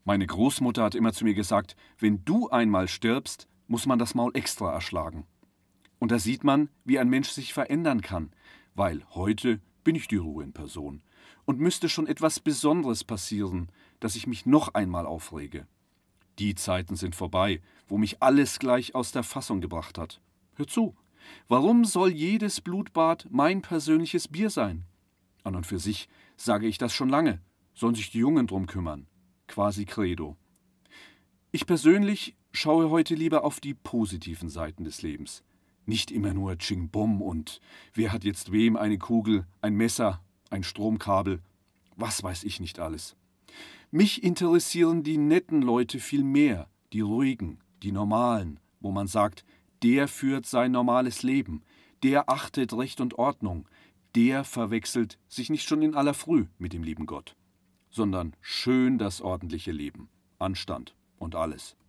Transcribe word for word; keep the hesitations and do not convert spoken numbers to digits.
Meine Großmutter hat immer zu mir gesagt, wenn du einmal stirbst, muss man das Maul extra erschlagen. Und da sieht man, wie ein Mensch sich verändern kann, weil heute bin ich die Ruhe in Person und müsste schon etwas Besonderes passieren, dass ich mich noch einmal aufrege. Die Zeiten sind vorbei, wo mich alles gleich aus der Fassung gebracht hat. Hör zu, warum soll jedes Blutbad mein persönliches Bier sein? An und für sich sage ich das schon lange, sollen sich die Jungen drum kümmern. Quasi Credo. Ich persönlich schaue heute lieber auf die positiven Seiten des Lebens. Nicht immer nur Tsching-Bum und wer hat jetzt wem eine Kugel, ein Messer, ein Stromkabel, was weiß ich nicht alles. Mich interessieren die netten Leute viel mehr, die ruhigen, die normalen, wo man sagt, der führt sein normales Leben, der achtet Recht und Ordnung, der verwechselt sich nicht schon in aller Früh mit dem lieben Gott, sondern schön das ordentliche Leben, Anstand und alles.